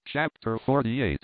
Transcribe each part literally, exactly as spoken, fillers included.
Chapter forty-eight.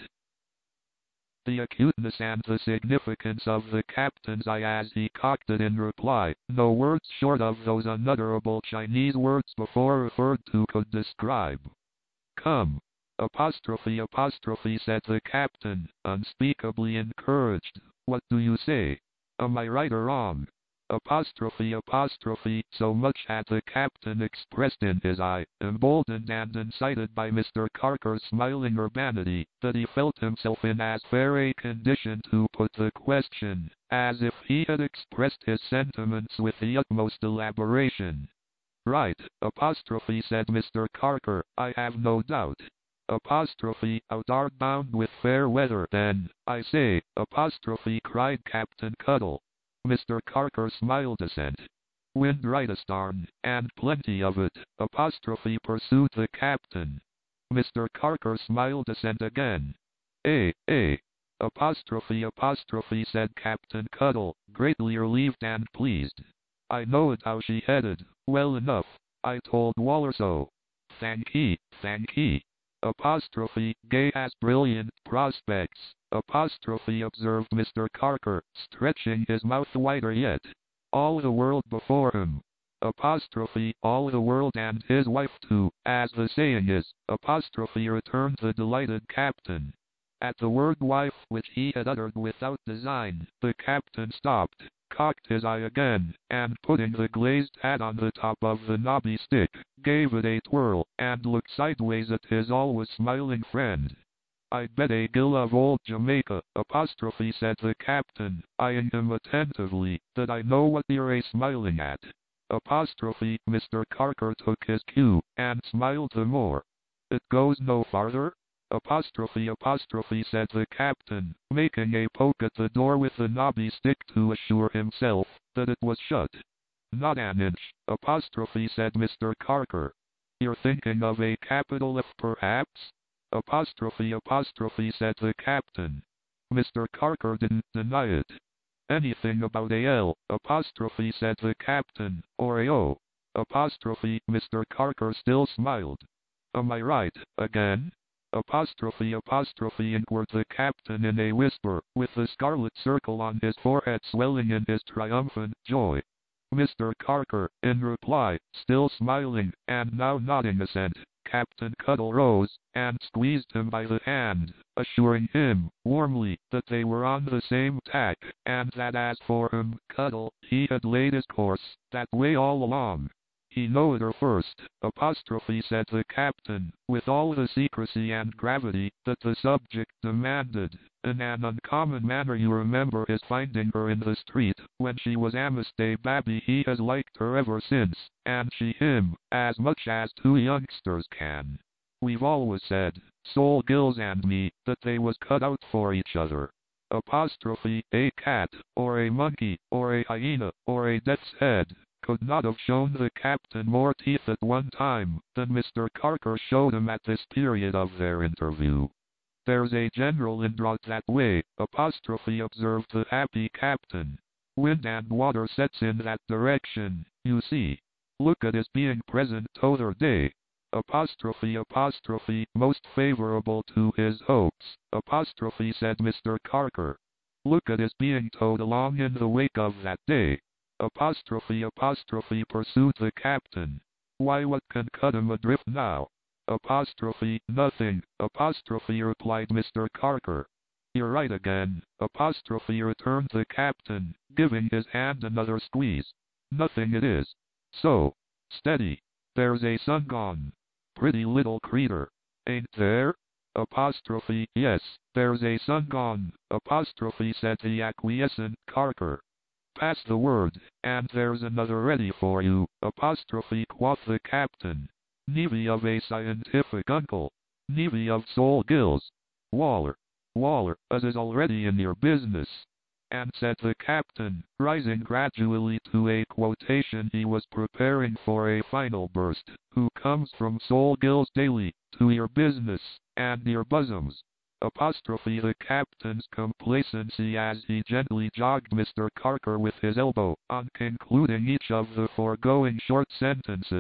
The acuteness and the significance of the captain's eye as he cocked it in reply, no words short of those unutterable Chinese words before referred to could describe. "Come!" Apostrophe apostrophe said the captain, unspeakably encouraged. "What do you say? Am I right or wrong?" Apostrophe apostrophe, so much had the captain expressed in his eye, emboldened and incited by Mister Carker's smiling urbanity, that he felt himself in as fair a condition to put the question, as if he had expressed his sentiments with the utmost elaboration. "Right," apostrophe said Mister Carker, "I have no doubt." Apostrophe, out art bound with fair weather then, I say, apostrophe cried Captain Cuttle. Mister Carker smiled assent. "Wind right astarn, and plenty of it," apostrophe pursued the captain. Mister Carker smiled assent again. "Eh, eh," apostrophe apostrophe said Captain Cuttle, greatly relieved and pleased. "I knowed how she headed, well enough. I told Waller so." "Thankee, thankee." Apostrophe, gay as brilliant prospects, apostrophe observed Mister Carker, stretching his mouth wider yet. "All the world before him." Apostrophe, all the world and his wife too, as the saying is, apostrophe returned the delighted captain. At the word wife, which he had uttered without design, the captain stopped, cocked his eye again, and putting the glazed hat on the top of the knobby stick, gave it a twirl, and looked sideways at his always smiling friend. "I bet a gill of old Jamaica," apostrophe said the captain, eyeing him attentively, "that I know what you're a-smiling at." Apostrophe, Mister Carker took his cue, and smiled the more. "It goes no farther?" Apostrophe apostrophe said the captain, making a poke at the door with the knobby stick to assure himself that it was shut. "Not an inch," apostrophe said Mister Carker. "You're thinking of a capital F perhaps?" Apostrophe apostrophe said the captain. Mister Carker didn't deny it. "Anything about a L, apostrophe said the captain, or a O?" Apostrophe, Mister Carker still smiled. "Am I right, again?" Apostrophe apostrophe inquired the captain in a whisper, with the scarlet circle on his forehead swelling in his triumphant joy. Mister Carker, in reply, still smiling, and now nodding assent, Captain Cuttle rose, and squeezed him by the hand, assuring him, warmly, that they were on the same tack, and that as for him, Cuttle, he had laid his course that way all along. "He knowed her first," apostrophe said the captain, with all the secrecy and gravity that the subject demanded. "In an uncommon manner you remember his finding her in the street, when she was a'most a babby. He has liked her ever since, and she him, as much as two youngsters can. We've always said, Sol Gills and me, that they was cut out for each other." Apostrophe, a cat, or a monkey, or a hyena, or a death's head, could not have shown the captain more teeth at one time than Mister Carker showed him at this period of their interview. "There's a general indrought that way," apostrophe observed the happy captain. "Wind and water sets in that direction, you see. Look at his being present t'other day." Apostrophe apostrophe, most favorable to his hopes, apostrophe said Mister Carker. "Look at his being towed along in the wake of that day." Apostrophe apostrophe pursued the captain. "Why, what can cut him adrift now?" Apostrophe, nothing, apostrophe replied Mister Carker. "You're right again," apostrophe returned the captain, giving his hand another squeeze. "Nothing it is. So. Steady. There's a sun gone. Pretty little creeter. Ain't there?" Apostrophe, yes, there's a sun gone, apostrophe said the acquiescent Carker. "Pass the word, and there's another ready for you," apostrophe quoth the captain. "Nevy of a scientific uncle. Nevy of Sol Gills. Waller. Waller, as is already in your business." And said the captain, rising gradually to a quotation he was preparing for a final burst, "who comes from Sol Gills daily, to your business, and your bosoms." Apostrophe the captain's complacency as he gently jogged Mister Carker with his elbow, on concluding each of the foregoing short sentences,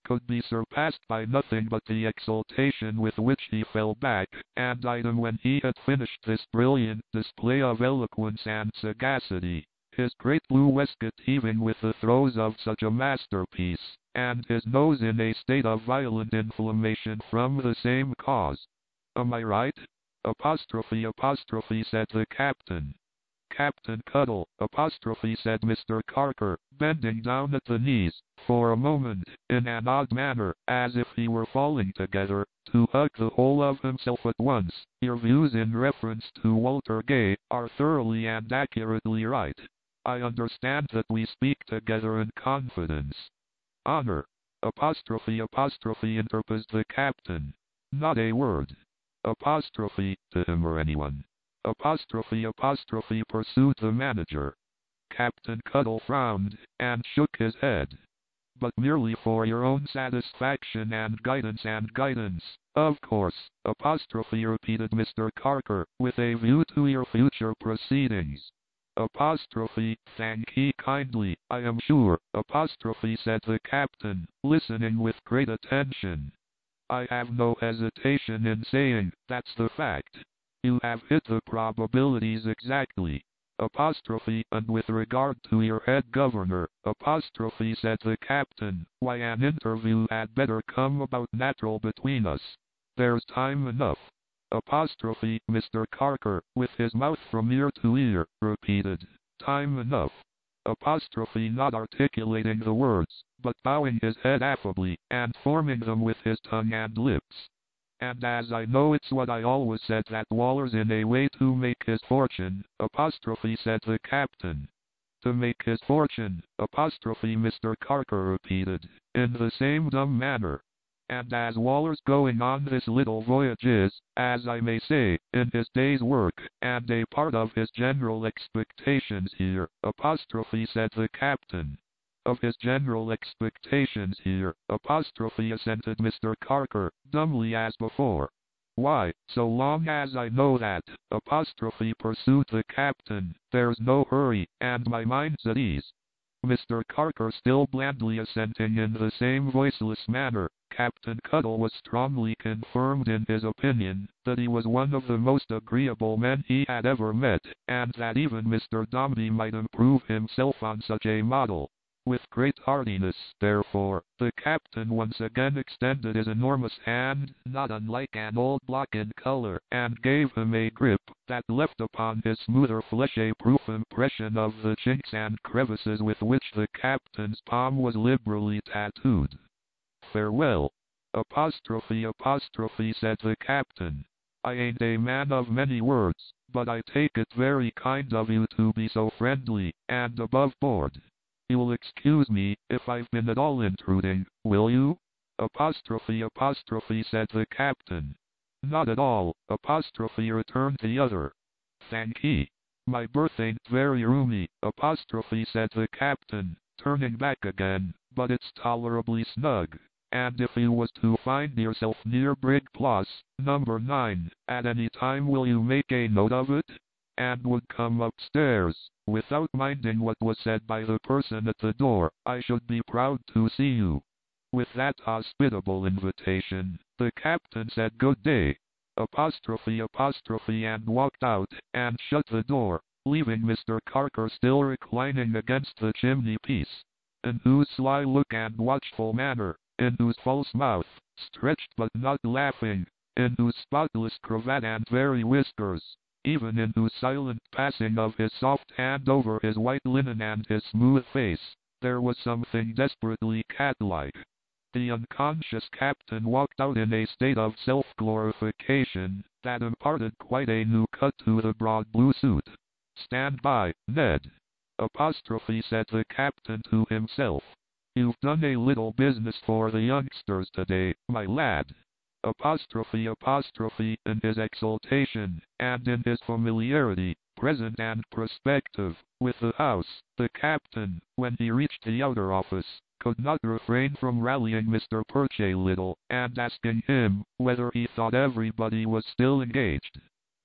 could be surpassed by nothing but the exultation with which he fell back, and item when he had finished this brilliant display of eloquence and sagacity, his great blue waistcoat heaving with the throes of such a masterpiece, and his nose in a state of violent inflammation from the same cause. Am I right? Apostrophe apostrophe said the captain. Captain Cuttle, apostrophe said Mister Carker, bending down at the knees, for a moment, in an odd manner, as if he were falling together, to hug the whole of himself at once. Your views in reference to Walter Gay are thoroughly and accurately right. I understand that we speak together in confidence. Honor. Apostrophe apostrophe interposed the captain. Not a word. Apostrophe, to him or anyone. Apostrophe apostrophe pursued the manager. Captain Cuttle frowned, and shook his head. But merely for your own satisfaction and guidance and guidance, of course, apostrophe repeated Mister Carker, with a view to your future proceedings. Apostrophe, thank ye kindly, I am sure, apostrophe said the captain, listening with great attention. I have no hesitation in saying, that's the fact. You have hit the probabilities exactly. Apostrophe, and with regard to your head governor, apostrophe said the captain, why an interview had better come about natural between us. There's time enough. Apostrophe, Mister Carker, with his mouth from ear to ear, repeated, time enough. Apostrophe not articulating the words, but bowing his head affably, and forming them with his tongue and lips. And as I know it's what I always said that Waller's in a way to make his fortune, apostrophe said the captain. To make his fortune, apostrophe Mister Carker repeated, in the same dumb manner. And as Waller's going on this little voyage is, as I may say, in his day's work, and a part of his general expectations here, apostrophe said the captain. Of his general expectations here, apostrophe assented Mister Carker, dumbly as before. Why, so long as I know that, apostrophe pursued the captain, there's no hurry, and my mind's at ease. Mister Carker still blandly assenting in the same voiceless manner, Captain Cuttle was strongly confirmed in his opinion that he was one of the most agreeable men he had ever met, and that even Mister Dombey might improve himself on such a model. With great heartiness, therefore, the captain once again extended his enormous hand, not unlike an old block in color, and gave him a grip that left upon his smoother flesh a proof impression of the chinks and crevices with which the captain's palm was liberally tattooed. Farewell. Apostrophe apostrophe said the captain. I ain't a man of many words, but I take it very kind of you to be so friendly, and above board. You'll excuse me, if I've been at all intruding, will you? Apostrophe apostrophe said the captain. Not at all, apostrophe returned the other. Thank ye. My berth ain't very roomy, apostrophe said the captain, turning back again, but it's tolerably snug. And if you was to find yourself near Brig Plus, number nine, at any time will you make a note of it? And would come upstairs, without minding what was said by the person at the door, I should be proud to see you. With that hospitable invitation, the captain said good day, apostrophe apostrophe and walked out, and shut the door, leaving Mister Carker still reclining against the chimney-piece, in whose sly look and watchful manner, in whose false mouth, stretched but not laughing, in whose spotless cravat and very whiskers, even in whose silent passing of his soft hand over his white linen and his smooth face, there was something desperately cat-like. The unconscious captain walked out in a state of self-glorification that imparted quite a new cut to the broad blue suit. Stand by, Ned. Apostrophe said the captain to himself. You've done a little business for the youngsters today, my lad. Apostrophe apostrophe in his exultation, and in his familiarity, present and prospective, with the house, the captain, when he reached the outer office, could not refrain from rallying Mister Perch a little, and asking him whether he thought everybody was still engaged.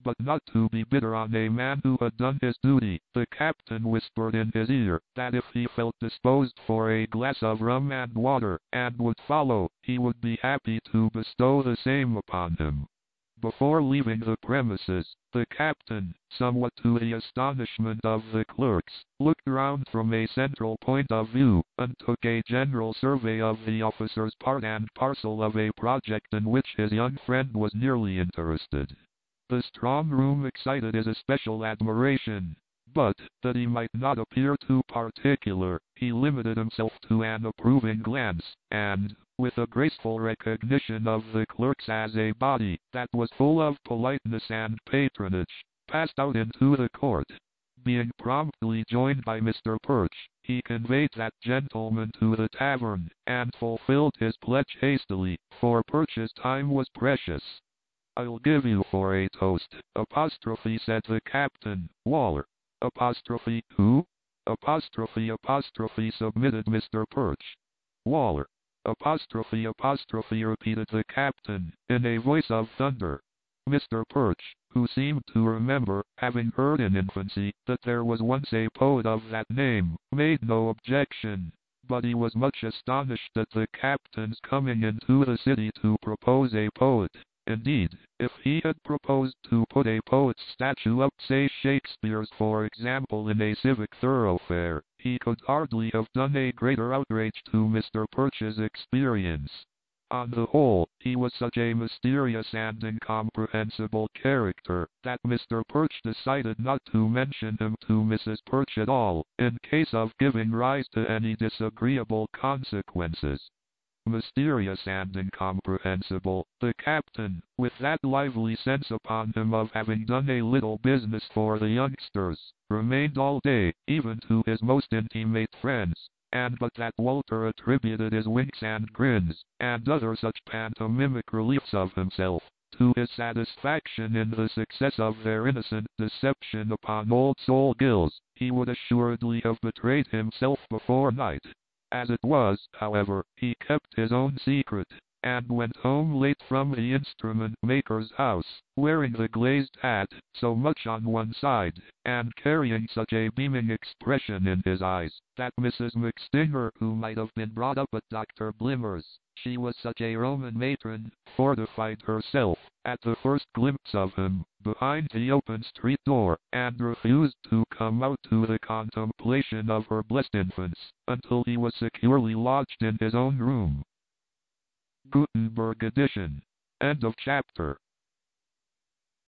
but not to be bitter on a man who had done his duty. The captain whispered in his ear that if he felt disposed for a glass of rum and water, and would follow, he would be happy to bestow the same upon him. Before leaving the premises, the captain, somewhat to the astonishment of the clerks, looked round from a central point of view, and took a general survey of the officers part and parcel of a project in which his young friend was nearly interested. The strong room excited his especial admiration, but, that he might not appear too particular, he limited himself to an approving glance, and, with a graceful recognition of the clerks as a body that was full of politeness and patronage, passed out into the court. Being promptly joined by Mister Perch, he conveyed that gentleman to the tavern, and fulfilled his pledge hastily, for Perch's time was precious. "I'll give you for a toast," apostrophe said the captain, "Waller." Apostrophe, who? Apostrophe apostrophe submitted Mister Perch. "Waller." Apostrophe apostrophe repeated the captain, in a voice of thunder. Mister Perch, who seemed to remember, having heard in infancy, that there was once a poet of that name, made no objection, but he was much astonished at the captain's coming into the city to propose a poet. Indeed, if he had proposed to put a poet's statue up, say Shakespeare's for example, in a civic thoroughfare, he could hardly have done a greater outrage to Mister Perch's experience. On the whole, he was such a mysterious and incomprehensible character, that Mister Perch decided not to mention him to Missus Perch at all, in case of giving rise to any disagreeable consequences. Mysterious and incomprehensible, the captain, with that lively sense upon him of having done a little business for the youngsters, remained all day, even to his most intimate friends, and but that Walter attributed his winks and grins, and other such pantomimic reliefs of himself, to his satisfaction in the success of their innocent deception upon Old Sol Gills, he would assuredly have betrayed himself before night. As it was, however, he kept his own secret, and went home late from the instrument maker's house, wearing the glazed hat, so much on one side, and carrying such a beaming expression in his eyes, that Missus McStinger, who might have been brought up at Doctor Blimmer's, she was such a Roman matron, fortified herself, at the first glimpse of him, behind the open street door, and refused to come out to the contemplation of her blessed infants, until he was securely lodged in his own room. Gutenberg edition. End of chapter.